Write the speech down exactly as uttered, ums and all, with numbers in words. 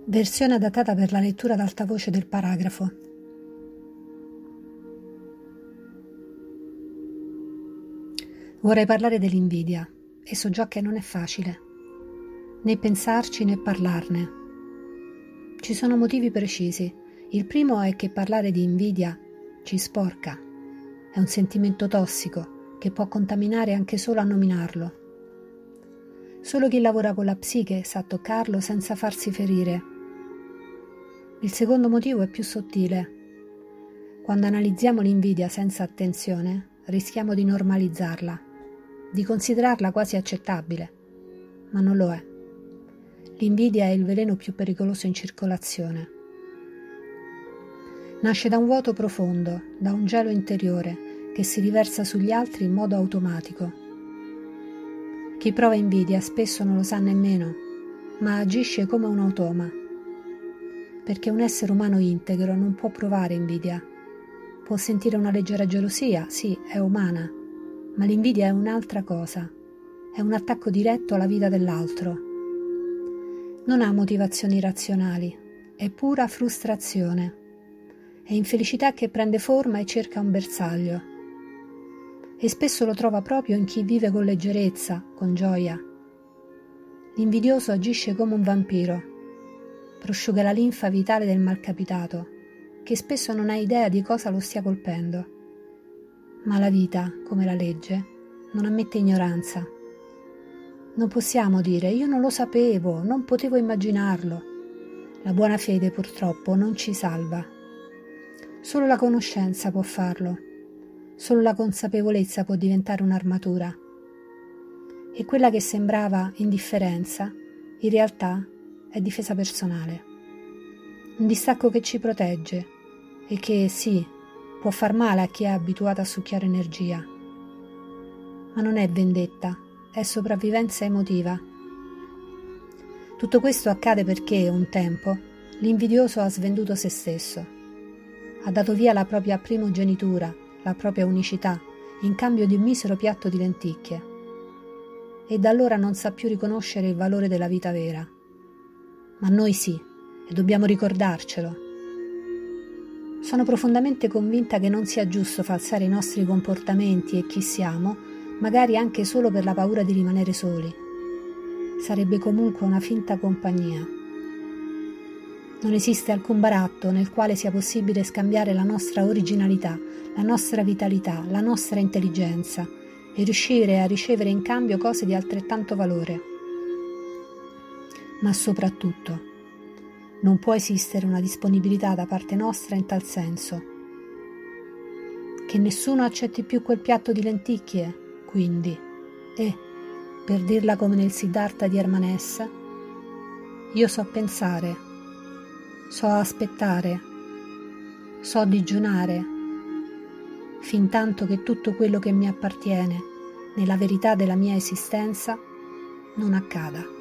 Versione adattata per la lettura ad alta voce del paragrafo. Vorrei parlare dell'invidia e so già che non è facile, né pensarci né parlarne. Ci sono motivi precisi. Il primo è che parlare di invidia ci sporca. È un sentimento tossico che può contaminare anche solo a nominarlo. Solo chi lavora con la psiche sa toccarlo senza farsi ferire. Il secondo motivo è più sottile. Quando analizziamo l'invidia senza attenzione, rischiamo di normalizzarla, di considerarla quasi accettabile, ma non lo è. L'invidia è il veleno più pericoloso in circolazione. Nasce da un vuoto profondo, da un gelo interiore che si riversa sugli altri in modo automatico. Chi prova invidia spesso non lo sa nemmeno, ma agisce come un automa. Perché un essere umano integro non può provare invidia. Può sentire una leggera gelosia, sì, è umana, ma l'invidia è un'altra cosa. È un attacco diretto alla vita dell'altro. Non ha motivazioni razionali, è pura frustrazione. È infelicità che prende forma e cerca un bersaglio. E spesso lo trova proprio in chi vive con leggerezza, con gioia. L'invidioso agisce come un vampiro. Prosciuga la linfa vitale del malcapitato, che spesso non ha idea di cosa lo stia colpendo. Ma la vita, come la legge, non ammette ignoranza. Non possiamo dire «io non lo sapevo, non potevo immaginarlo». La buona fede, purtroppo, non ci salva. Solo la conoscenza può farlo. Solo la consapevolezza può diventare un'armatura. E quella che sembrava indifferenza, in realtà, è difesa personale. Un distacco che ci protegge e che, sì, può far male a chi è abituato a succhiare energia. Ma non è vendetta, è sopravvivenza emotiva. Tutto questo accade perché, un tempo, l'invidioso ha svenduto se stesso. Ha dato via la propria primogenitura, la propria unicità, in cambio di un misero piatto di lenticchie. E da allora non sa più riconoscere il valore della vita vera. Ma noi sì, e dobbiamo ricordarcelo. Sono profondamente convinta che non sia giusto falsare i nostri comportamenti e chi siamo, magari anche solo per la paura di rimanere soli. Sarebbe comunque una finta compagnia. Non esiste alcun baratto nel quale sia possibile scambiare la nostra originalità, la nostra vitalità, la nostra intelligenza e riuscire a ricevere in cambio cose di altrettanto valore. Ma soprattutto, non può esistere una disponibilità da parte nostra in tal senso. Che nessuno accetti più quel piatto di lenticchie, quindi, e, per dirla come nel Siddhartha di Hermanessa, io so pensare, so aspettare, so digiunare, fin tanto che tutto quello che mi appartiene, nella verità della mia esistenza, non accada.